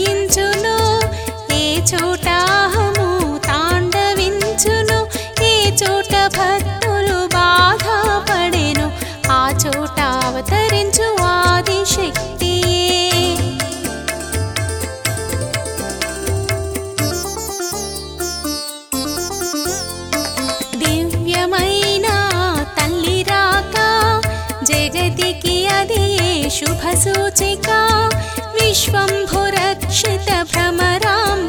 నశించును, ఏ చోట అహము తాండవించును, ఏ చోట భక్తులు బాధపడెను, ఆ చోట అవతరించు ఆదిశక్తియే. దివ్యమైన తల్లి రాక జగతికి అది శుభ సూచిక, విశ్వంభురక్షిత భ్రమరాంబ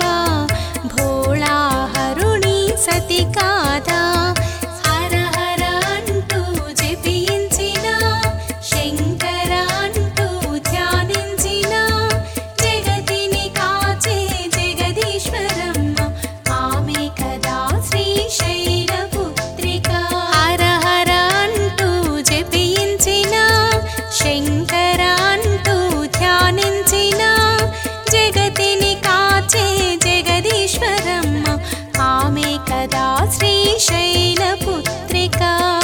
భోళాహరుణి సతి కాదా. హర హర అంటూ జపించిన, శంకర అంటూ ధ్యానించిన, జగతిని కాచే జగదీశ్వరమ్మ ఆమె కదా శ్రీశైల పుత్రిక. హర హర అంటూ జపించిన, శంకర అంటూ ధ్యానించిన, జగతిని కాచే జగదీశ్వరమ్మ ఆమె కదా శ్రీశైల పుత్రిక.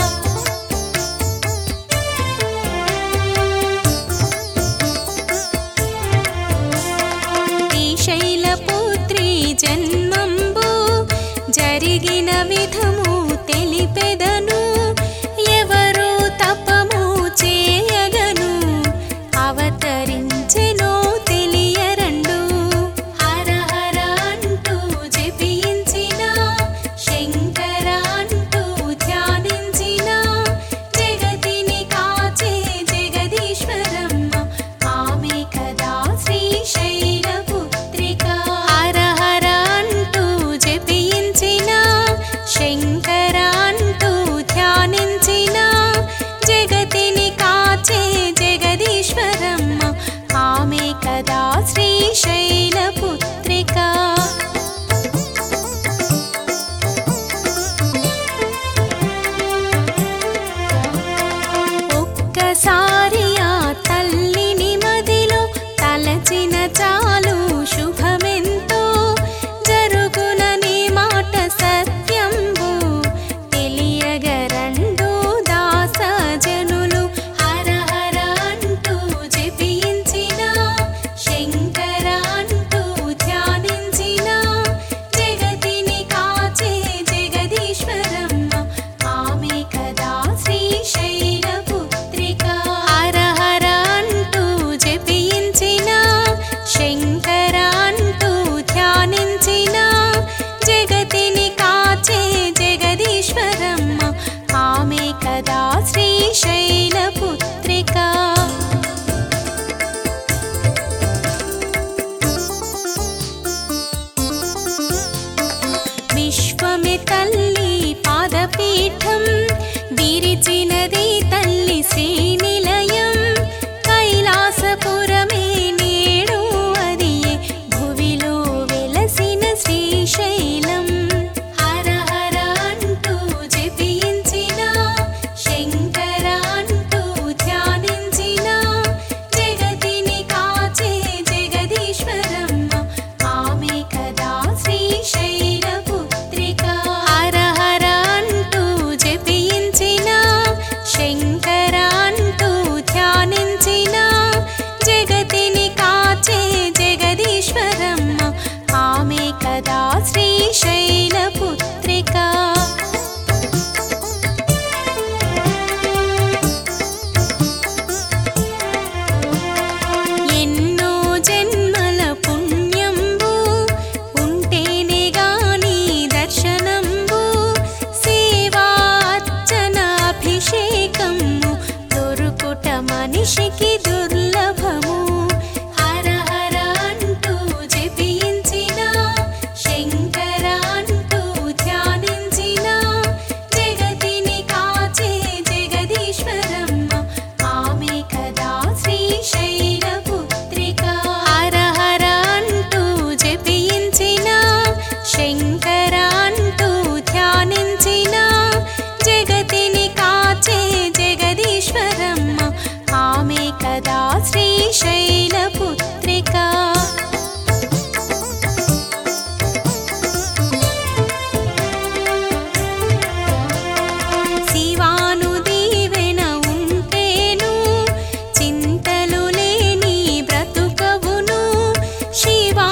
శ్రీశైల పుత్రి జన్మంబు జరిగిన విధము తెలిపెదను, ఎవరు తపము చేయగను అవతరించెనో తెలియరండు. హర హర అంటూ జపించిన, శంకర అంటూ ధ్యానించిన, జగతిని కాచే జగదీశ్వరమ్మ ఆమె కదా శ్రీశైల పుత్రిక. హర హర అంటూ జపించిన, శంకర అంటూ ధ్యానించిన, జగతిని కాచే జగదీశ్వరమ్మ ఆమె కదా శ్రీశైల పుత్రిక. ఒక్కసారి ఆ తల్లిని మదిలో తలచిన చాలు శుభమెంతో జరుగునని మాట సత్యంబు తెలియగరండు దాసజనులు. హర హర అంటూ జపించిన, శంకర అంటూ ధ్యానించిన, జగతిని కాచే జగదీశ్వరమ్మ ఆమె కదా శ్రీశైల పుత్రిక. హర హర అంటూ జపించిన, శంకర అంటూ ధ్యానించిన, జగతిని కాచే జగదీశ్వరమ్మ ఆమె కదా శ్రీశైల పుత్రిక. విశ్వమే తల్లి పాదపీఠం విరిచినది తల్లి శ్రీనిలయం, కైలాసపురమే నేడు అదియే భువిలో వెలసిన శ్రీశైలం. హర హర అంటూ జపించిన, శంకర అంటూ ధ్యానించిన, జగతిని కాచే జగదీశ్వరమ్మ ఆమె కదా శ్రీశైల పుత్రిక. హర హర అంటూ జపించిన, శంకర అంటూ ధ్యానించిన, జగతిని కాచే జగదీశ్వరమ్మ ఆమె కదా శ్రీశైల పుత్రిక. ఎన్నో జన్మల పుణ్యంబు ఉంటేనే గాని దర్శనంబు, సేవా అర్చన అభిషేకము దొరుకుట మనిషికి దుర్లభము. హర హర అంటూ జపించిన, శంకర అంటూ ధ్యానించిన, జగతిని కాచే జగదీశ్వరమ్మ ఆమె కదా శ్రీశైల పుత్రిక. హర హర అంటూ జపించిన, శంకర అంటూ ధ్యానించిన, జగతిని కాచే జగదీశ్వరమ్మ ఆమె కదా శ్రీశైల పుత్రిక. శివానుదీవెన ఉంటేను చింతలు లేని బ్రతుకవును, శివా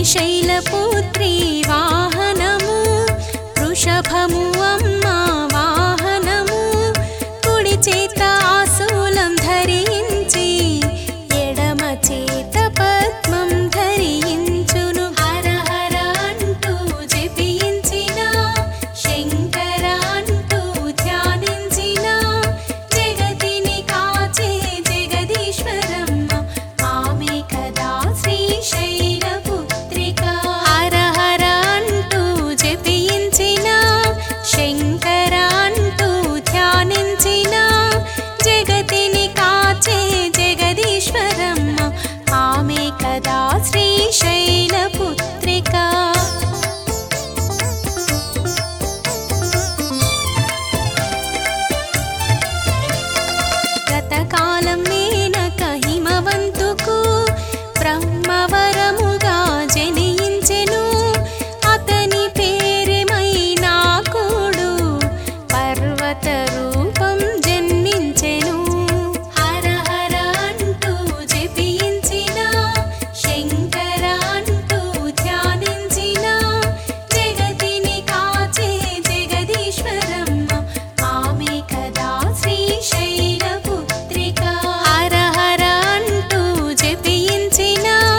శ్రీశైలపుత్రి వాహనము వృషభము అమ్మ వాహనము కుడి చేత ఆశూలం ధరించి ఎడమ చేత పద్మం ధరించును హర హర అంటూ జపించిన శంకర అంటూ ధ్యానించిన జగతిని కాచే జగదీశ్వరమ్మ ఆమె కదా శ్రీశైల పుత్రిక హర హర అంటూ జపించిన శంకర అంటూ ధ్యానించిన జగతిని కాచే జగదీశ్వరమ్మ ఆమె కదా శ్రీశైల పుత్రిక గతకాలం మేనక హిమవంతుకు బ్రహ్మవరముగా జనించెను అతని పేరేమైనాకుడు పర్వత రూపం జన్మించెను హర హర అంటూ జపించిన శంకర అంటూ ధ్యానించిన జగతిని కాచే జగదీశ్వరమ్మ ఆమె కదా శ్రీశైల పుత్రిక హర హర అంటూ జపించిన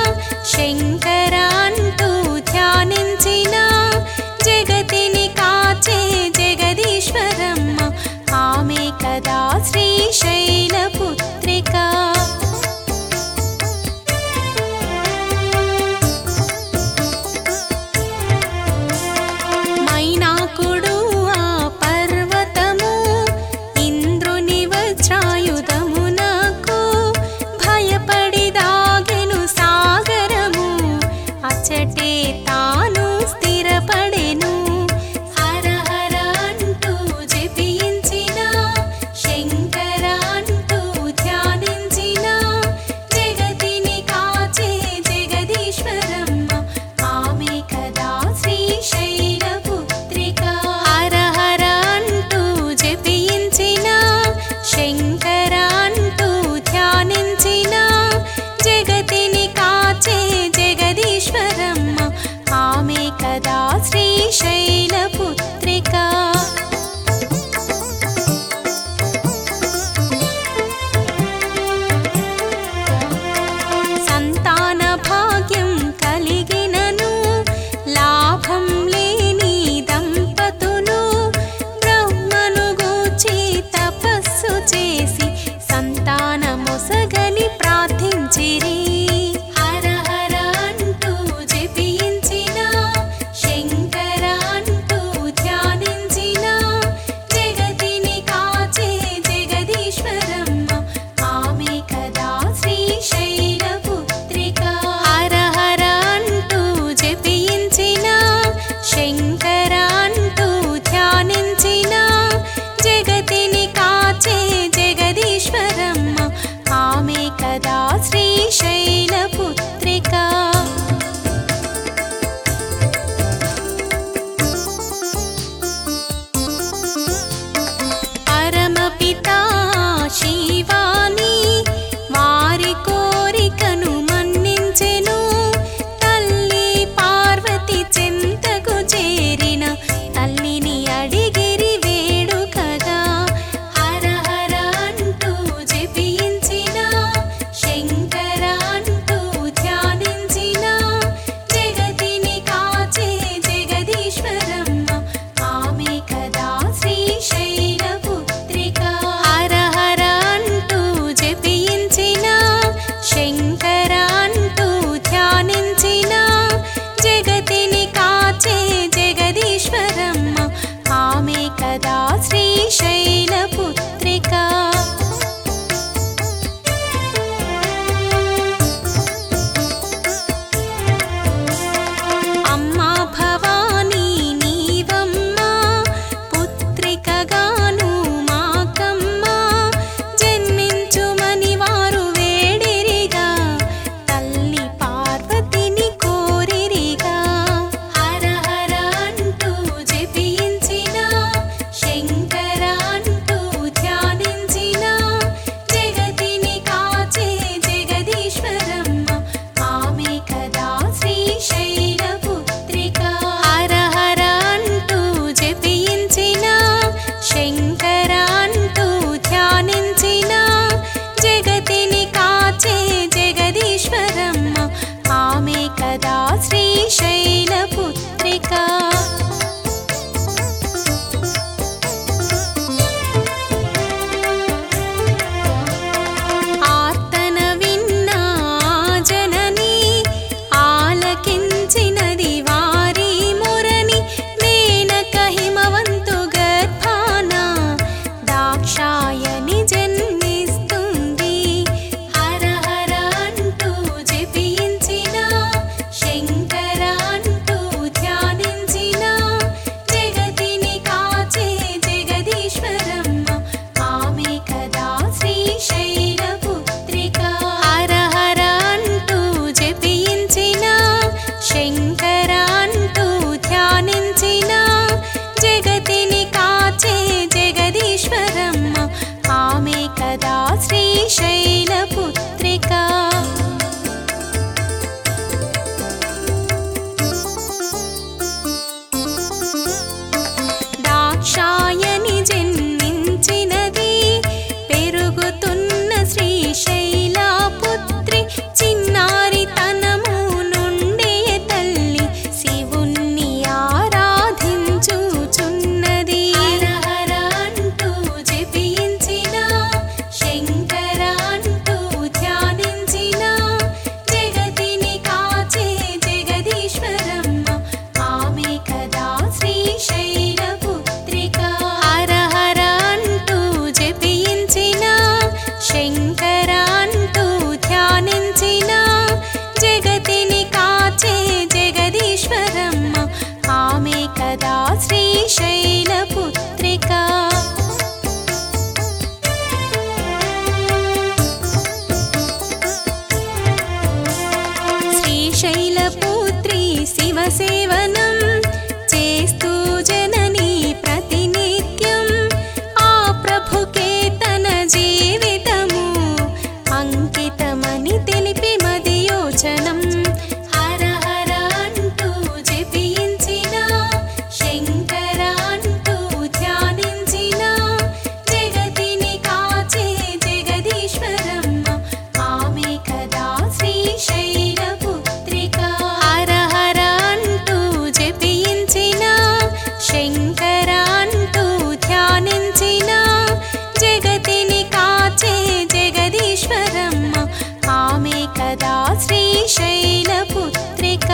శ్రీశైలపుత్రి శివసేవనం చేస్తూ జనని ప్రతినిత్యం ఆ ప్రభుకే తన జీవితము అంకితమని తెలిపి మదియోచనం హర హర అంటూ జపించిన శంకర అంటూ ధ్యానించిన జగతిని కాచే జగదీశ్వరమ్మ ఆమె కదా శ్రీశైలపుత్రిక హర హర అంటూ జపించిన శంకర అంటూ ధ్యానించిన జగతిని కాచే జగదీశ్వరమ్మ ఆమె కదా శ్రీశైలపుత్రిక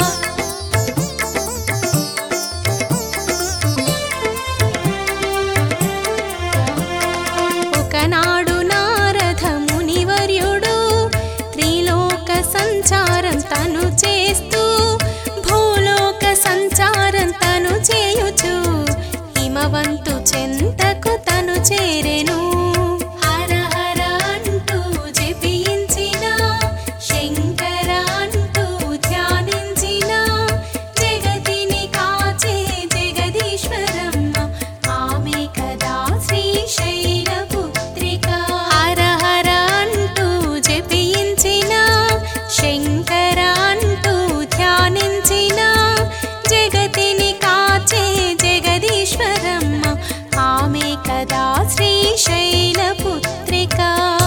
ఒకనాడు నారద మునివర్యుడు త్రిలోక సంచారం తను చేస్తూ భూలోక సంచారం తను చేయుచు హిమవంతు చెంతకు తను చేరెను హర హర అంటూ జపించిన శంకర అంటూ ధ్యానించిన జగతిని కాచే జగదీశ్వరమ్మ ఆమె కదా శ్రీశైలపుత్రిక హర హర అంటూ జపించిన శంకర అంటూ ధ్యానించిన జగతిని కాచే జగదీశ్వరమ్మ ఆమె కదా శ్రీశైలపుత్రిక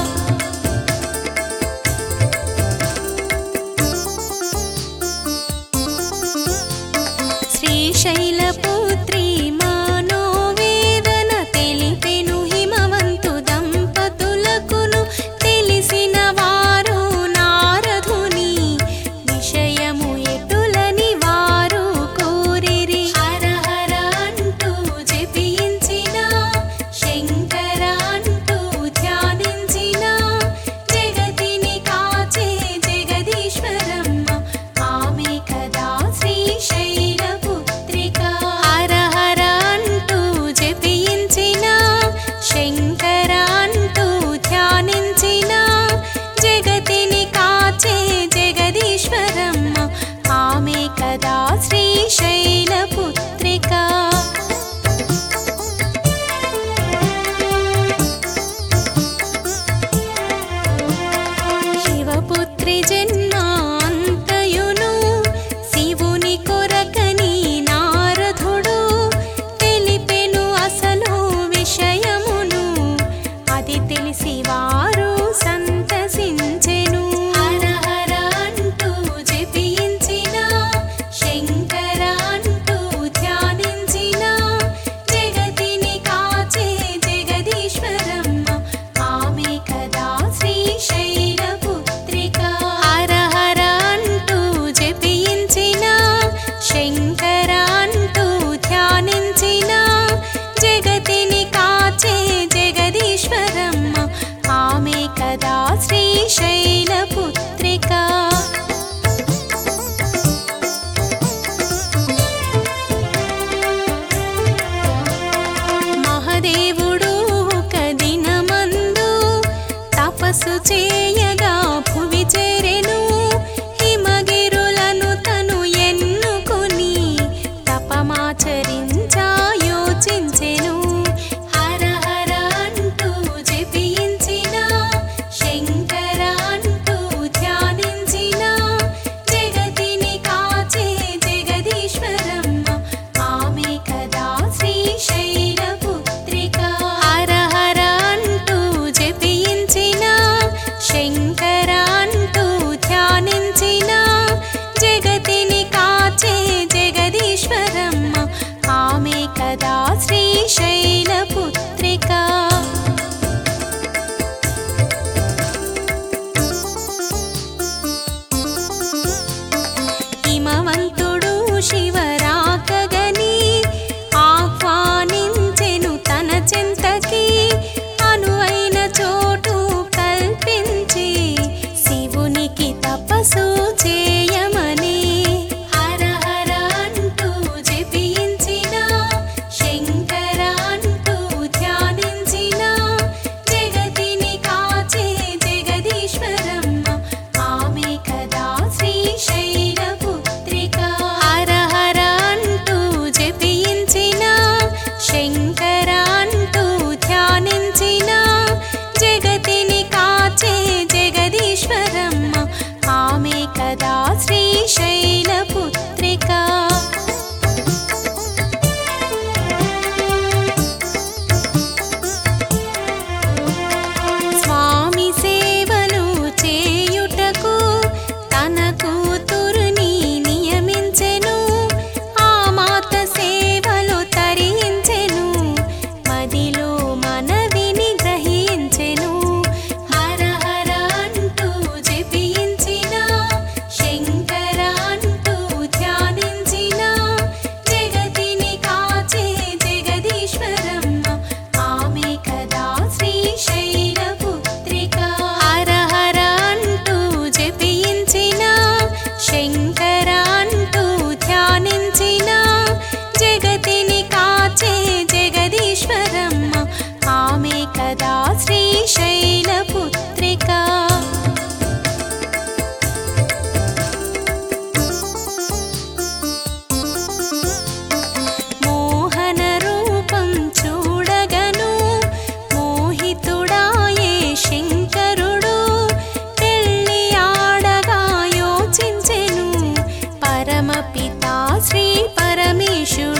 శ్రీశైలపుత్రి మనోవేదన తెలిపెను హిమవంతు దంపతులకును తెలిసిన వారు నారదుని విషయము ఎటులని వారు కోరిరి హర హర అంటూ జపించిన శంకర అంటూ ధ్యానించిన జగతిని కాచే జగదీశ్వరమ్మ ఆమె కదా శ్రీశైలపుత్రిక హర హర అంటూ జపించిన శంకర అంటూ ధ్యానించిన జగతిని కాచే జగదీశ్వరమ్మ ఆమె కదా శ్రీశైలపుత్రిక శివపుత్రి జన్మ అంతయును శివుని కొరకని నారదుడు తెలిపెను అసలు విషయమును అది తెలిసి వారు సంతసించెను హర హర అంటూ జపించిన శంకర పరమపితా శ్రీ పరమేశుడు